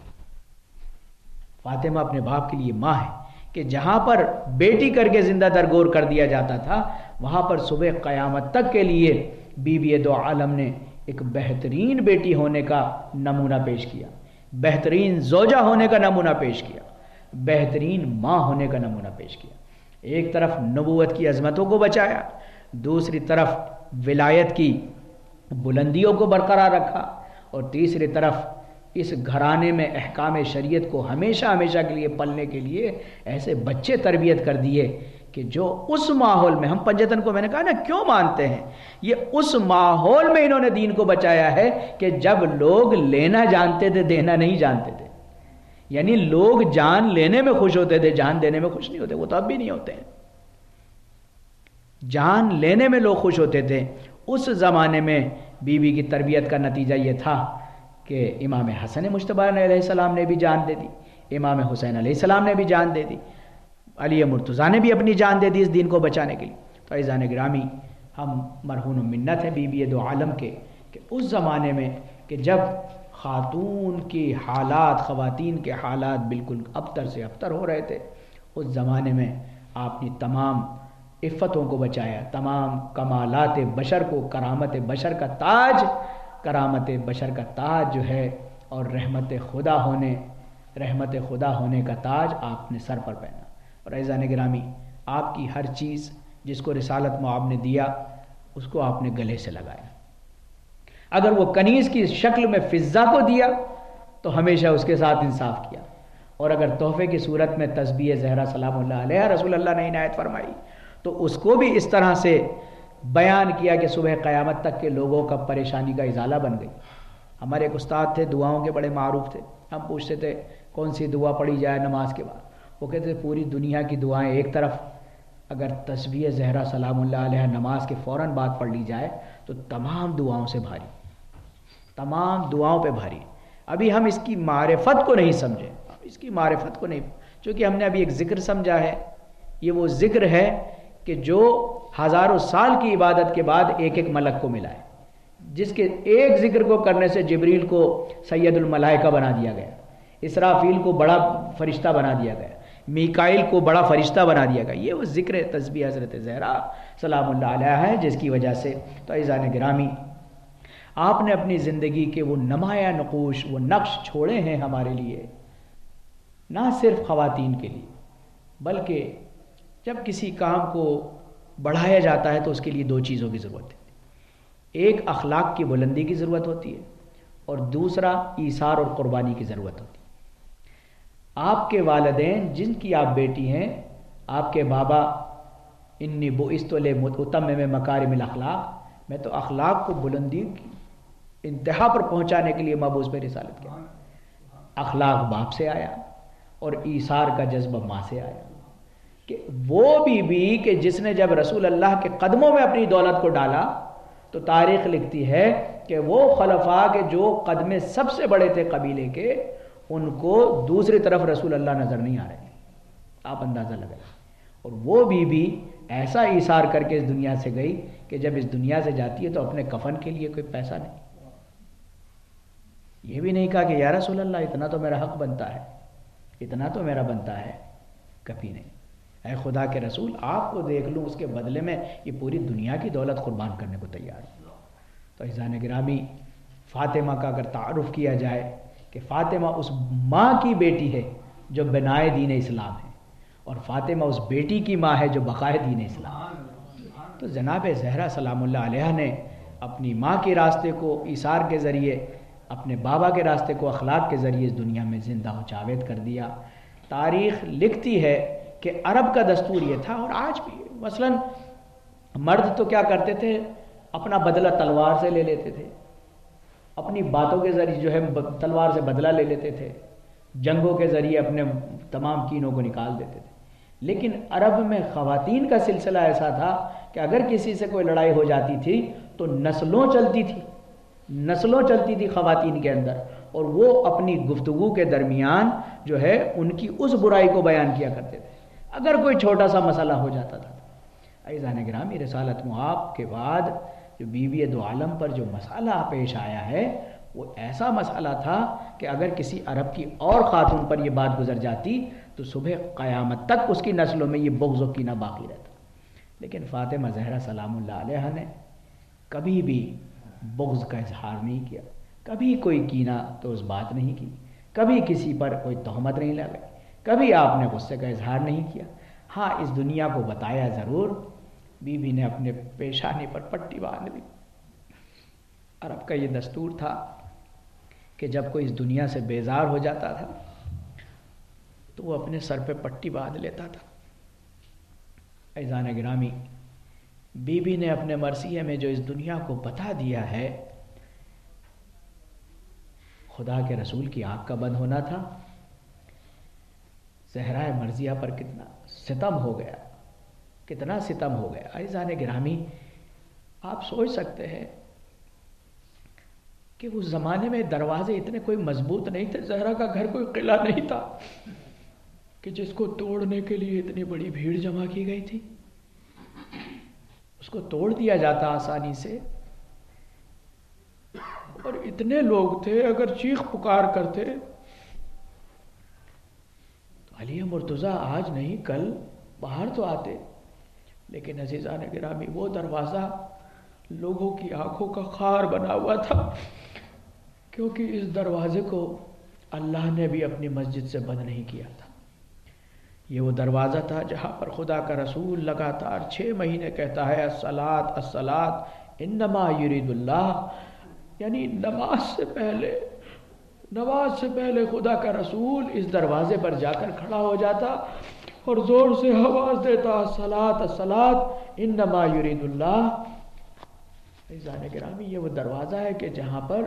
S1: فاطمہ اپنے باپ کے لیے ماں ہے، کہ جہاں پر بیٹی کر کے زندہ درگور کر دیا جاتا تھا، وہاں پر صبح قیامت تک کے لیے بی بی دو عالم نے ایک بہترین بیٹی ہونے کا نمونہ پیش کیا، بہترین زوجہ ہونے کا نمونہ پیش کیا، بہترین ماں ہونے کا نمونہ پیش کیا۔ ایک طرف نبوت کی عظمتوں کو بچایا، دوسری طرف ولایت کی بلندیوں کو برقرار رکھا، اور تیسری طرف اس گھرانے میں احکام شریعت کو ہمیشہ ہمیشہ کے لیے پلنے کے لیے ایسے بچے تربیت کر دیے کہ جو اس ماحول میں، ہم پنجتن کو میں نے کہا نا کیوں مانتے ہیں، یہ اس ماحول میں انہوں نے دین کو بچایا ہے کہ جب لوگ لینا جانتے تھے دینا نہیں جانتے تھے، یعنی لوگ جان لینے میں خوش ہوتے تھے، جان دینے میں خوش نہیں ہوتے، وہ تو اب بھی نہیں ہوتے ہیں۔ جان لینے میں لوگ خوش ہوتے تھے، اس زمانے میں بی بی کی تربیت کا نتیجہ یہ تھا کہ امام حسن مجتبی علیہ السلام نے بھی جان دے دی، امام حسین علیہ السلام نے بھی جان دے دی، علی مرتضیٰ نے بھی اپنی جان دے دی اس دین کو بچانے کے لیے۔ تو عزیزان گرامی، ہم مرہون منت ہیں بی بی دو عالم کے کہ اس زمانے میں کہ جب خاتون کی حالات، خواتین کے حالات بالکل ابتر سے ابتر ہو رہے تھے، اس زمانے میں آپ نے تمام عفتوں کو بچایا، تمام کمالات بشر کو، کرامت بشر کا تاج، کرامت بشر کا تاج جو ہے اور رحمت خدا ہونے رحمت خدا ہونے کا تاج آپ نے سر پر پہنا۔ اور عزیزان گرامی، آپ کی ہر چیز جس کو رسالت معاب نے دیا اس کو آپ نے گلے سے لگایا۔ اگر وہ کنیز کی شکل میں فضہ کو دیا تو ہمیشہ اس کے ساتھ انصاف کیا، اور اگر تحفے کی صورت میں تسبیح زہرا سلام اللہ علیہ رسول اللہ نے عنایت فرمائی تو اس کو بھی اس طرح سے بیان کیا کہ صبح قیامت تک کے لوگوں کا پریشانی کا ازالہ بن گئی۔ ہمارے ایک استاد تھے، دعاؤں کے بڑے معروف تھے، ہم پوچھتے تھے کون سی دعا پڑھی جائے نماز کے بعد، وہ کہتے تھے پوری دنیا کی دعائیں ایک طرف، اگر تسبیح زہرا سلام اللہ علیہ نماز کے فوراً بعد پڑھ لی جائے تو تمام دعاؤں سے بھاری، تمام دعاؤں پہ بھاری۔ ابھی ہم اس کی معرفت کو نہیں سمجھے، اس کی معرفت کو نہیں، چونکہ ہم نے ابھی ایک ذکر سمجھا ہے، یہ وہ ذکر ہے کہ جو ہزاروں سال کی عبادت کے بعد ایک ایک ملک کو ملا ہے، جس کے ایک ذکر کو کرنے سے جبریل کو سید الملائکہ بنا دیا گیا، اسرافیل کو بڑا فرشتہ بنا دیا گیا، میکائیل کو بڑا فرشتہ بنا دیا گیا۔ یہ وہ ذکر تسبیح حضرت زہرا سلام اللہ علیہ ہے، جس کی وجہ سے تو عزیزان گرامی آپ نے اپنی زندگی کے وہ نمایاں نقوش، وہ نقش چھوڑے ہیں ہمارے لیے، نہ صرف خواتین کے لیے، بلکہ جب کسی کام کو بڑھایا جاتا ہے تو اس کے لیے دو چیزوں کی ضرورت ہے، ایک اخلاق کی بلندی کی ضرورت ہوتی ہے، اور دوسرا ایثار اور قربانی کی ضرورت ہوتی ہے۔ آپ کے والدین جن کی آپ بیٹی ہیں، آپ کے بابا انی بعثت لأتمم مکارم الاخلاق، میں تو اخلاق کو بلندی کی انتہا پر پہنچانے کے لیے مبعوث پہ رسالت کیا۔ اخلاق باپ سے آیا اور ایثار کا جذبہ ماں سے آیا، کہ وہ بی بی کہ جس نے جب رسول اللہ کے قدموں میں اپنی دولت کو ڈالا تو تاریخ لکھتی ہے کہ وہ خلفاء کے جو قدمے سب سے بڑے تھے قبیلے کے، ان کو دوسری طرف رسول اللہ نظر نہیں آ رہے، آپ اندازہ لگائیں۔ اور وہ بی بی ایسا ایثار کر کے اس دنیا سے گئی کہ جب اس دنیا سے جاتی ہے تو اپنے کفن کے لیے کوئی پیسہ نہیں، یہ بھی نہیں کہا کہ یا رسول اللہ اتنا تو میرا حق بنتا ہے، اتنا تو میرا بنتا ہے، کبھی نہیں۔ اے خدا کے رسول آپ کو دیکھ لوں، اس کے بدلے میں یہ پوری دنیا کی دولت قربان کرنے کو تیار ہوں۔ تو عزیزان گرامی، فاطمہ کا اگر تعارف کیا جائے کہ فاطمہ اس ماں کی بیٹی ہے جو بنائے دین اسلام ہے، اور فاطمہ اس بیٹی کی ماں ہے جو بقائے دین اسلام ہے۔ تو جناب زہرا سلام اللہ علیہ نے اپنی ماں کے راستے کو ایثار کے ذریعے، اپنے بابا کے راستے کو اخلاق کے ذریعے اس دنیا میں زندہ و جاوید کر دیا۔ تاریخ لکھتی ہے کہ عرب کا دستور یہ تھا، اور آج بھی مثلا مرد تو کیا کرتے تھے، اپنا بدلہ تلوار سے لے لیتے تھے، اپنی باتوں کے ذریعے جو ہے تلوار سے بدلہ لے لیتے تھے، جنگوں کے ذریعے اپنے تمام کینوں کو نکال دیتے تھے۔ لیکن عرب میں خواتین کا سلسلہ ایسا تھا کہ اگر کسی سے کوئی لڑائی ہو جاتی تھی تو نسلوں چلتی تھی، نسلوں چلتی تھی خواتین کے اندر، اور وہ اپنی گفتگو کے درمیان جو ہے ان کی اس برائی کو بیان کیا کرتے تھے اگر کوئی چھوٹا سا مسئلہ ہو جاتا تھا۔ عزیزان گرامی، رسالت مآب کے بعد جو بیوی دو عالم پر جو مسئلہ پیش آیا ہے وہ ایسا مسئلہ تھا کہ اگر کسی عرب کی اور خاتون پر یہ بات گزر جاتی تو صبح قیامت تک اس کی نسلوں میں یہ بغض و کینہ باقی رہتا۔ لیکن فاطمہ زہرا سلام اللہ علیہ نے کبھی بھی بغض کا اظہار نہیں کیا، کبھی کوئی کینہ تو اس بات نہیں کی، کبھی کسی پر کوئی تہمت نہیں لگائی، کبھی آپ نے غصے کا اظہار نہیں کیا۔ ہاں اس دنیا کو بتایا ضرور، بی بی نے اپنے پیشانی پر پٹی باندھ لی۔ عرب کا یہ دستور تھا کہ جب کوئی اس دنیا سے بیزار ہو جاتا تھا تو وہ اپنے سر پہ پٹی باندھ لیتا تھا۔ عزیزان گرامی، بی بی نے اپنے مرثیے میں جو اس دنیا کو بتا دیا ہے، خدا کے رسول کی آنکھ کا بند ہونا تھا، زہرا مرضیہ پر کتنا ستم ہو گیا، کتنا ستم ہو گیا۔ عزیزان گرامی، آپ سوچ سکتے ہیں کہ اس زمانے میں دروازے اتنے کوئی مضبوط نہیں تھے، زہرا کا گھر کوئی قلعہ نہیں تھا کہ جس کو توڑنے کے لیے اتنی بڑی بھیڑ جمع کی گئی تھی۔ اس کو توڑ دیا جاتا آسانی سے، اور اتنے لوگ تھے اگر چیخ پکار کرتے تو علی مرتضیٰ آج نہیں کل باہر تو آتے، لیکن عزیزان گرامی وہ دروازہ لوگوں کی آنکھوں کا خار بنا ہوا تھا، کیونکہ اس دروازے کو اللہ نے بھی اپنی مسجد سے بند نہیں کیا تھا۔ یہ وہ دروازہ تھا جہاں پر خدا کا رسول لگاتار چھ مہینے کہتا ہے الصلاۃ الصلاۃ انما یرید اللہ، یعنی نماز سے پہلے نماز سے پہلے خدا کا رسول اس دروازے پر جا کر کھڑا ہو جاتا اور زور سے آواز دیتا الصلاۃ الصلاۃ انما یرید اللہ۔ عزیزان گرامی، یہ وہ دروازہ ہے کہ جہاں پر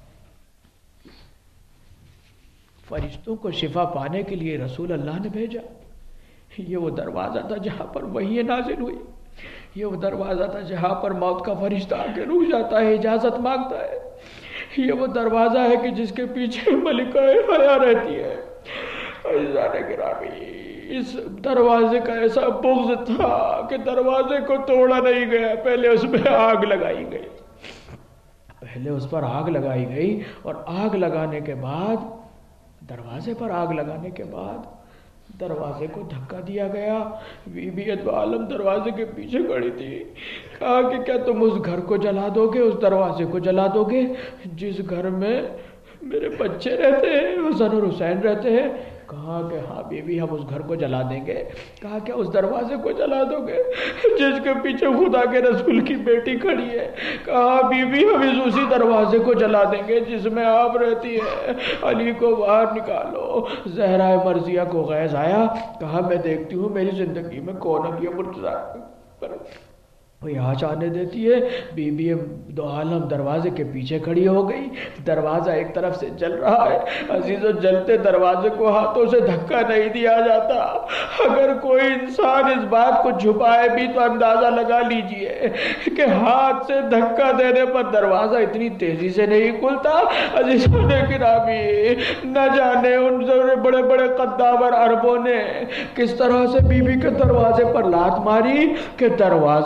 S1: فرشتوں کو شفا پانے کے لیے رسول اللہ نے بھیجا، یہ وہ دروازہ تھا جہاں پر وحی نازل ہوئی، یہ وہ دروازہ تھا جہاں پر موت کا فرشتہ آ کے روح جاتا ہے، اجازت مانگتا ہے، یہ وہ دروازہ ہے کہ جس کے پیچھے ملکہ حیا رہتی ہے۔ عزیزان گرامی، اس دروازے کا ایسا بغض تھا کہ دروازے کو توڑا نہیں گیا، پہلے اس پہ آگ لگائی گئی، پہلے اس پر آگ لگائی گئی، اور آگ لگانے کے بعد دروازے پر آگ لگانے کے بعد دروازے کو دھکا دیا گیا۔ بی بی دو عالم دروازے کے پیچھے کھڑی تھی، کہا کہ کیا تم اس گھر کو جلا دو گے، اس دروازے کو جلا دو گے جس گھر میں میرے بچے رہتے ہیں، حسن اور حسین رہتے ہیں؟ کہا کہ ہاں بی بی ہم اس گھر کو جلا دیں گے۔ کہا کہ اس دروازے کو جلا دو گے جس کے پیچھے خدا کے رسول کی بیٹی کھڑی ہے؟ کہا بی بی ہم اس اسی دروازے کو جلا دیں گے جس میں آپ رہتی ہے، علی کو باہر نکالو۔ زہرا مرضیہ کو غیظ آیا، کہا میں دیکھتی ہوں میری زندگی میں کون علی مرتضیٰ پر وہ یہاں چاہنے دیتی ہے۔ بی بی دو عالم دروازے کے پیچھے کھڑی ہو گئی، دروازہ ایک طرف سے جل رہا ہے۔ عزیزو، جلتے دروازے کو ہاتھوں سے دھکا نہیں دیا جاتا۔ اگر کوئی انسان اس بات کو چھپائے بھی تو اندازہ لگا لیجئے کہ ہاتھ سے دھکا دینے پر دروازہ اتنی تیزی سے نہیں کھلتا۔ عزیزو گرامی، نہ جانے ان بڑے بڑے قدامر عربوں نے کس طرح سے بی بی کے دروازے پر لات ماری کہ دروازہ اس طرح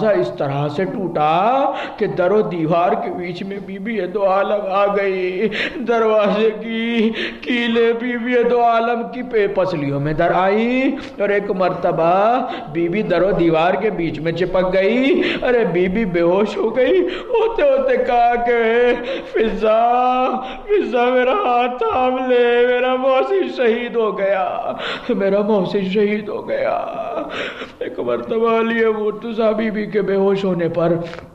S1: طرح سے ٹوٹا کہ در و دیوار کے بیچ میں بی بی دو عالم آ گئی. دروازے کی کیلے بی بی دو عالم کی پسلیوں میں در آئی اور ایک مرتبہ بی بی در و دیوار کے بیچ میں چپک گئی. ارے بی بی بے ہوش ہو گئی. ہوتے ہوتے کہا کہ فضا فضا میرا ہاتھ تھام لے, میرا محسن شہید ہو گیا, میرا محسن شہید ہو گیا. ایک مرتبہ علی مرتضیٰ بی بی کے بے ہوش ہونے پر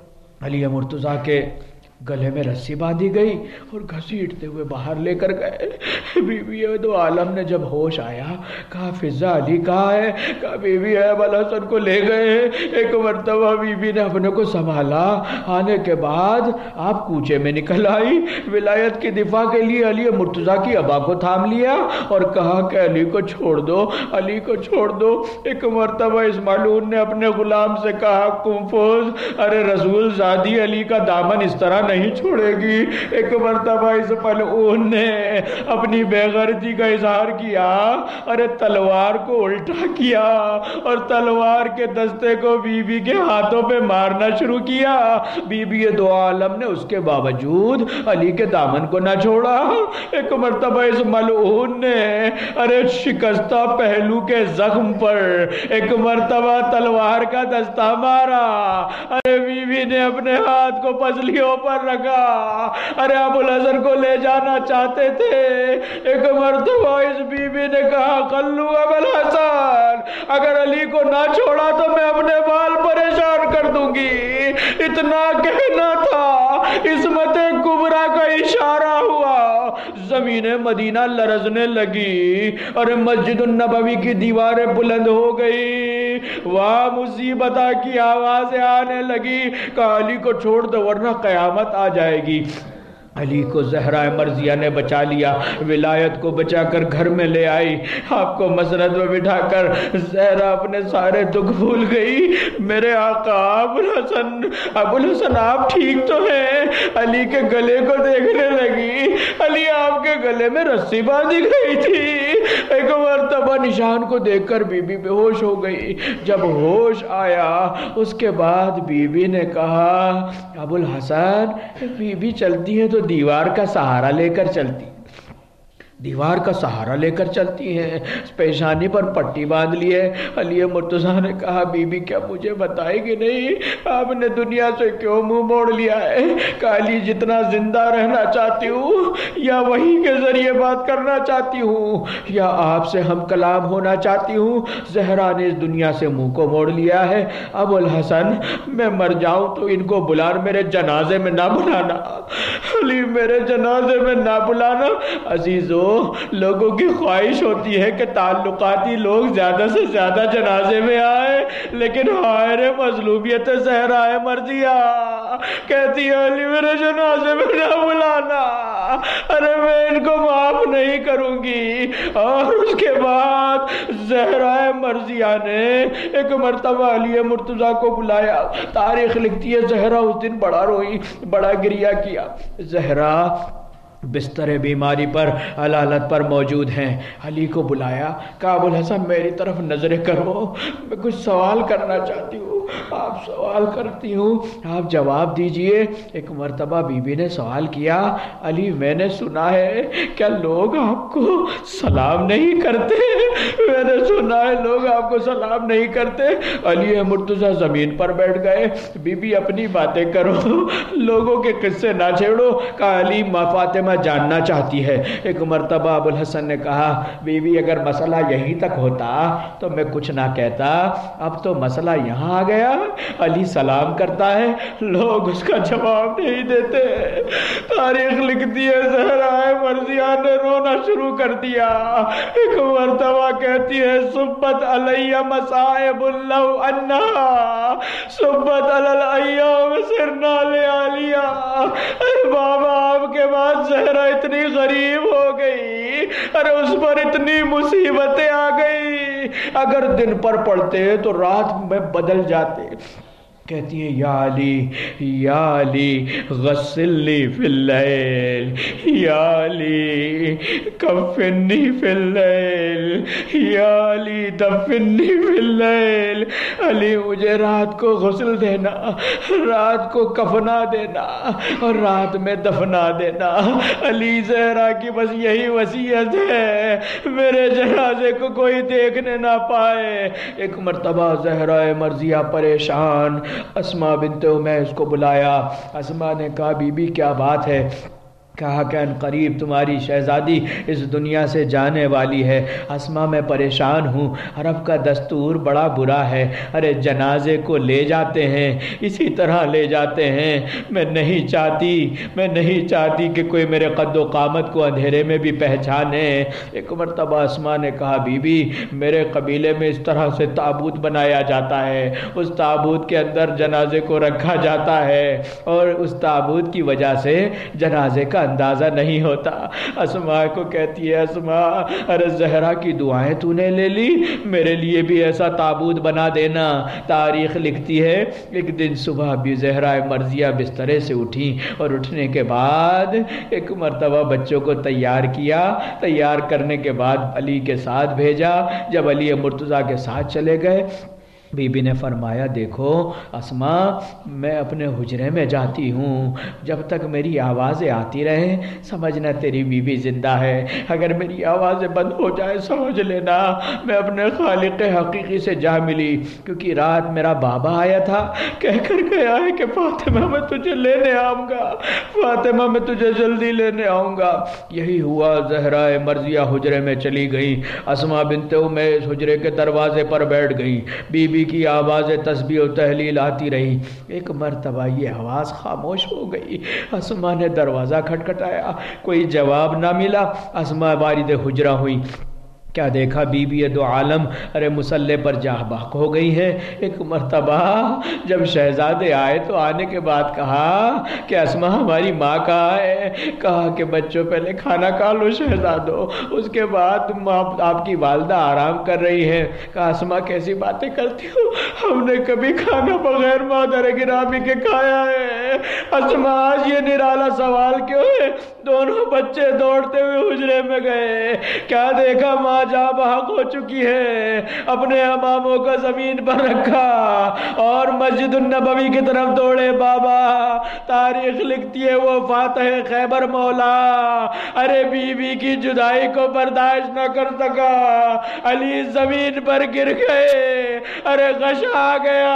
S1: علی مرتضیٰ کے گلے میں رسی باندھی گئی اور گھسیٹتے ہوئے باہر لے کر گئے. بی بی دو عالم نے جب ہوش آیا کہا فضا علی کہاں ہے؟ کہا بی بی ابو الحسن کو لے گئے. ایک مرتبہ بی بی نے اپنے کو سنبھالا. آنے کے بعد آپ کوچے میں نکل آئی. ولایت کی دفاع کے لیے علی مرتضیٰ کی ابا کو تھام لیا اور کہا کہ علی کو چھوڑ دو, علی کو چھوڑ دو. ایک مرتبہ اس معلوم نے اپنے غلام سے کہا کنفوز, ارے رسول زادی علی کا دامن اس طرح نہیں چھوڑے گی. ایک مرتبہ اس ملعون نے اپنی بے غرضی کا اظہار کیا, ارے تلوار کو الٹا کیا اور تلوار کے دستے کو بی بی کے ہاتھوں پہ مارنا شروع کیا. بی بی دو عالم نے اس کے باوجود علی کے دامن کو نہ چھوڑا. ایک مرتبہ اس ملعون نے ارے شکستہ پہلو کے زخم پر ایک مرتبہ تلوار کا دستہ مارا. ارے بی بی نے اپنے ہاتھ کو پسلیوں پر رکھا. ارے ابو الحسن کو لے جانا چاہتے تھے. ایک مرتبہ اس بی بی نے کہا خلو ابو الحسن, اگر علی کو نہ چھوڑا تو میں اپنے بال پریشان کر دوں گی. اتنا کہنا تھا, عصمت کبریٰ کا اشارہ ہوا, زمین مدینہ لرزنے لگی اور مسجد النبوی کی دیواریں بلند ہو گئی. وہاں مصیبتہ کی آوازیں آنے لگی. کہا علی کو چھوڑ دو ورنہ قیامت آ جائے گی. علی کو زہرا مرضیہ نے بچا لیا, ولایت کو بچا کر گھر میں لے آئی. آپ کو مسند میں بٹھا کر زہرا اپنے سارے دکھ بھول گئی. میرے آقا ابو الحسن, ابو الحسن آپ ٹھیک تو ہیں؟ علی کے گلے کو دیکھنے لگی. علی آپ کے گلے میں رسی باندھی گئی تھی. ایک مرتبہ نشان کو دیکھ کر بی بی بے ہوش ہو گئی. جب ہوش آیا اس کے بعد بی بی نے کہا ابو الحسن, بی بی چلتی ہے تو دیوار کا سہارا لے کر چلتی دیوار کا سہارا لے کر چلتی ہیں. پیشانی پر پٹی باندھ لی ہے. علی مرتضیٰ نے کہا بی بی کیا مجھے بتائے گی نہیں, آپ نے دنیا سے کیوں منہ موڑ لیا ہے؟ کہ علی جتنا زندہ رہنا چاہتی ہوں یا وہی کے ذریعے بات کرنا چاہتی ہوں یا آپ سے ہم کلام ہونا چاہتی ہوں. زہرا نے اس دنیا سے منہ کو موڑ لیا ہے. ابو الحسن میں مر جاؤں تو ان کو بلا, میرے جنازے میں نہ بلانا. علی میرے جنازے میں نہ بلانا. عزیزو, لوگوں کی خواہش ہوتی ہے کہ تعلقاتی لوگ زیادہ سے زیادہ جنازے میں آئے, لیکن حائر مظلومیت زہرا مرضیہ کہتی ہے علی میرے جنازے میں نہ بلانا. ارے میں ان کو معاف نہیں کروں گی. اور اس کے بعد زہرا مرضیہ نے ایک مرتبہ علی مرتضیٰ کو بلایا. تاریخ لکھتی ہے زہرا اس دن بڑا روئی, بڑا گریہ کیا. زہرا بستر بیماری پر علالت پر موجود ہیں. علی کو بلایا, کہا ابو الحسن میری طرف نظریں کرو, میں کچھ سوال کرنا چاہتی ہوں. آپ سوال کرتی ہوں, آپ جواب دیجئے. ایک مرتبہ بی بی نے سوال کیا, علی میں نے سنا ہے کیا لوگ آپ کو سلام نہیں کرتے؟ میں نے سنا ہے لوگ آپ کو سلام نہیں کرتے. علی مرتضیٰ زمین پر بیٹھ گئے. بی بی اپنی باتیں کرو, لوگوں کے قصے نہ چھیڑو. کہا علی ماں فاطمہ جاننا چاہتی ہے. ایک مرتبہ ابو الحسن نے کہا بی بی اگر مسئلہ یہیں تک ہوتا تو میں کچھ نہ کہتا, اب تو مسئلہ یہاں آ گیا. علی سلام کرتا ہے, لوگ اس کا جواب نہیں دیتے. تاریخ لکھتی ہے زہرا مرضیہ نے رونا شروع کر دیا. ایک مرتبہ کہتی ہے صبت علیہ مصائب لو انہا صبت علی الایام سرنا لعالیہ. بابا آپ کے بعد زہرا اتنی غریب ہو گئی, ارے اس پر اتنی مصیبتیں آ گئی, اگر دن پر پڑھتے تو رات میں بدل جاتے. کہتی ہیں یا علی یا علی غسلنی فی اللیل، یا علی کفنی فی اللیل، یا علی دفنی فی اللیل، علی مجھے رات کو غسل دینا، رات کو کفنا دینا اور رات میں دفنا دینا۔ علی زہرا کی بس یہی وصیت ہے، میرے جنازے کو کوئی دیکھنے نہ پائے۔ ایک مرتبہ زہرا مرضیہ پریشان اسماء بنت امیس کو بلایا۔ اسماء نے کہا بی بی کیا بات ہے؟ کہا کہ ان قریب تمہاری شہزادی اس دنیا سے جانے والی ہے۔ اسماء میں پریشان ہوں، عرب کا دستور بڑا برا ہے، ارے جنازے کو لے جاتے ہیں اسی طرح لے جاتے ہیں، میں نہیں چاہتی میں نہیں چاہتی کہ کوئی میرے قد و قامت کو اندھیرے میں بھی پہچانے۔ ایک مرتبہ اسماء نے کہا بی بی میرے قبیلے میں اس طرح سے تابوت بنایا جاتا ہے، اس تابوت کے اندر جنازے کو رکھا جاتا ہے اور اس تابوت کی وجہ سے جنازے کا اندازہ نہیں ہوتا۔ اسماء کو کہتی ہے اسماء ارے زہرا کی دعائیں تو نے لے لی، میرے لیے بھی ایسا تابوت بنا دینا۔ تاریخ لکھتی ہے ایک دن صبح بھی زہرا مرضیہ بسترے سے اٹھی اور اٹھنے کے بعد ایک مرتبہ بچوں کو تیار کیا، تیار کرنے کے بعد علی کے ساتھ بھیجا۔ جب علی مرتضیٰ کے ساتھ چلے گئے بی بی نے فرمایا دیکھو اسماء میں اپنے حجرے میں جاتی ہوں، جب تک میری آوازیں آتی رہیں سمجھنا تیری بی بی زندہ ہے، اگر میری آوازیں بند ہو جائے سمجھ لینا میں اپنے خالق حقیقی سے جا ملی، کیونکہ رات میرا بابا آیا تھا کہہ کر گیا ہے کہ فاطمہ میں تجھے لینے آؤں گا، فاطمہ میں تجھے جلدی لینے آؤں گا۔ یہی ہوا، زہرا مرضیہ حجرے میں چلی گئی، اسماء بنت امیس حجرے کے دروازے پر بیٹھ گئی، بی بی کی آواز تسبیح و تحلیل آتی رہی۔ ایک مرتبہ یہ آواز خاموش ہو گئی، اسماء نے دروازہ کھٹکھٹایا، کوئی جواب نہ ملا۔ اسماء وارد حجرہ ہوئی، کیا دیکھا بی بی دو عالم ارے مسلح پر جاہ بحق ہو گئی ہے۔ ایک مرتبہ جب شہزادے آئے تو آنے کے بعد کہا کہ اسماء ہماری ماں کہاں ہے؟ کہا کہ بچوں پہلے کھانا کھا لو شہزادو، اس کے بعد آپ کی والدہ آرام کر رہی ہے۔ کہا اسماء کیسی باتیں کرتی ہو، ہم نے کبھی کھانا بغیر مادر گرامی کے کھایا ہے۔ اسماء آج یہ نرالا سوال کیوں ہے؟ دونوں بچے دوڑتے ہوئے حجرے میں گئے، کیا دیکھا ماں جا بحق ہو چکی ہے، اپنے اماموں کا زمین پر رکھا اور مسجد النبوی کی طرف دوڑے بابا۔ تاریخ لکھتی ہے وہ فاتح خیبر مولا ارے بی بی کی جدائی کو برداشت نہ کر سکا، علی زمین پر گر گئے، ارے غش آ گیا،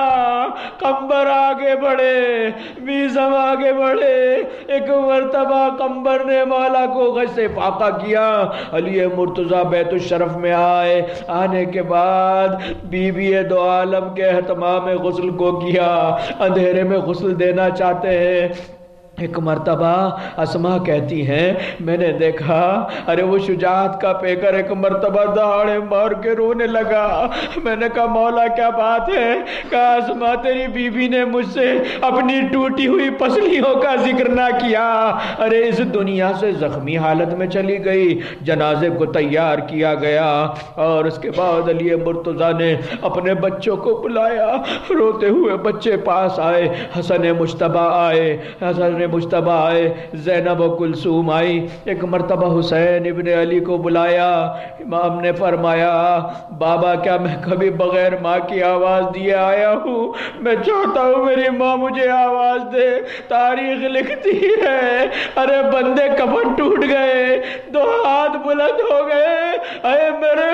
S1: قمبر آگے بڑھے، میزم آگے بڑھے۔ ایک مرتبہ قمبر نے مولا کو غش سے فاقہ کیا، علی مرتضیٰ بیت الشرف میں آئے، آنے کے بعد بی بی دو عالم کے اہتمام غسل کو کیا، اندھیرے میں غسل دینا چاہتے ہیں۔ ایک مرتبہ اسماء کہتی ہیں میں نے دیکھا ارے وہ شجاعت کا پیکر ایک مرتبہ دہاڑے مار کے رونے لگا۔ میں نے کہا مولا کیا بات ہے؟ کہا اسماء تیری بی بی نے مجھ سے اپنی ٹوٹی ہوئی پسلیوں کا ذکر نہ کیا، ارے اس دنیا سے زخمی حالت میں چلی گئی۔ جنازے کو تیار کیا گیا اور اس کے بعد علی مرتضیٰ نے اپنے بچوں کو بلایا، روتے ہوئے بچے پاس آئے، حسن مجتبیٰ آئے حسن مجتبیٰ آئے زینب و کلثوم آئی۔ ایک مرتبہ حسین ابن علی کو بلایا، امام نے فرمایا بابا کیا میں کبھی بغیر ماں کی آواز دیے آیا ہوں؟ میں چاہتا ہوں میری ماں مجھے آواز دے۔ تاریخ لکھتی ہے ارے بندے کفن ٹوٹ گئے، دو ہاتھ بلند ہو گئے، اے میرے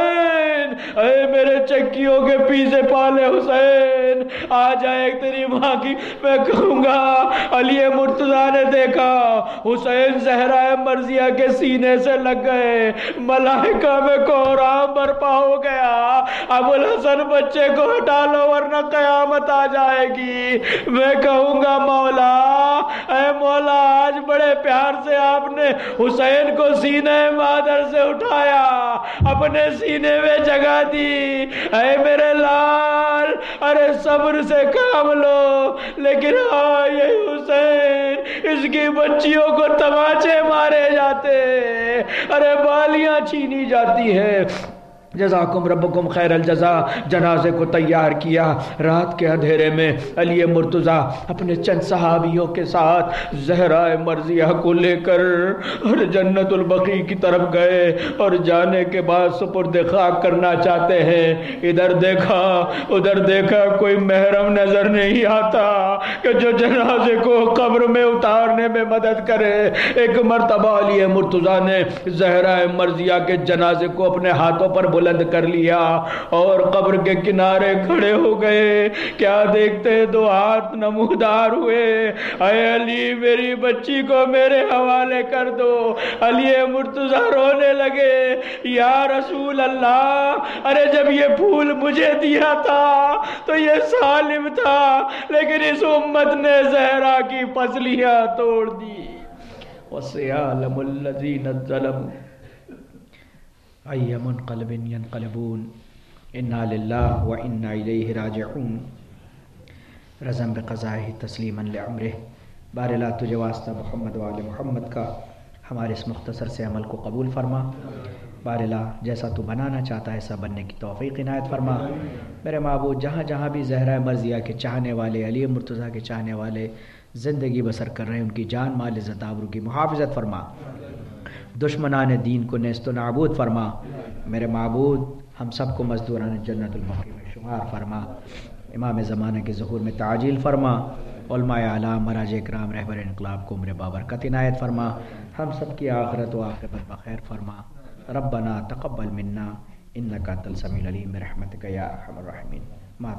S1: حسین، اے میرے چکیوں کے پیچھے پالے حسین، آ جائے تیری ماں کی۔ میں کہوں گا علی مرتضیٰ نے دیکھا حسین زہرا مرضیہ کے سینے سے لگ گئے، ملائکہ میں کوہرام برپا ہو گیا، ابو الحسن بچے کو ہٹا لو ورنہ قیامت آ جائے گی۔ میں کہوں گا مولا اے مولا آج بڑے پیار سے آپ نے حسین کو سینے مادر سے اٹھایا، اپنے سینے میں جگہ دی، اے میرے لال ارے صبر سے کام لو۔ لیکن ہاں یہ حسین اس کی بچیوں کو تماچے مارے جاتے، ارے بالیاں چھینی جاتی ہیں۔ جزاکم ربکم خیر الجزا، جنازے کو تیار کیا۔ رات کے اندھیرے میں علی مرتضیٰ اپنے چند صحابیوں کے ساتھ زہرا مرضیہ کو لے کر اور جنت البقیع کی طرف گئے، اور جانے کے بعد سپرد خاک کرنا چاہتے ہیں۔ ادھر دیکھا ادھر دیکھا، کوئی محرم نظر نہیں آتا کہ جو جنازے کو قبر میں اتارنے میں مدد کرے۔ ایک مرتبہ علی مرتضیٰ نے زہرا مرضیہ کے جنازے کو اپنے ہاتھوں پر بلند کر لیا اور قبر کے کنارے کھڑے ہو گئے۔ کیا دیکھتے دو ہاتھ نمودار ہوئے، اے علی میری بچی کو میرے حوالے کر دو۔ علی مرتضیٰ رونے لگے، یا رسول اللہ، ارے جب یہ پھول مجھے دیا تھا تو یہ سالم تھا، لیکن اس امت نے زہرا کی پسلیاں توڑ دی۔ وَسَيَعْلَمُ الَّذِينَ ظَلَمُوا أَيَّ مُنْقَلَبٍ يَنْقَلِبُونَ إِنَّا لِلَّهِ وَإِنَّا إِلَيْهِ راجعون۔ رضاً بقضائه تسلیما لعمره۔ بار اللہ تجھے واسطہ محمد وآل محمد کا ہمارے اس مختصر سے عمل کو قبول فرما۔ بار اللہ جیسا تو بنانا چاہتا ہے ایسا بننے کی توفیق عنایت فرما۔ میرے معبود جہاں جہاں بھی زہرا مرضیہ کے چاہنے والے، علی مرتضیٰ کے چاہنے والے زندگی بسر کر رہے ہیں، ان کی جان مال عزت آبرو کی محافظت فرما، دشمنان دین کو نیست و نابود فرما۔ میرے معبود ہم سب کو مزدوران جنت البقیع میں شمار فرما۔ امام زمانہ کے ظہور میں تعجیل فرما۔ علماء اعلیٰ مراجع اکرام رہبر انقلاب کو عمر بابرکت عنایت فرما۔ ہم سب کی آخرت و عاقبت بخیر فرما۔ ربنا تقبل منا انک انت السمیع العلیم برحمتک یا ارحم الراحمین۔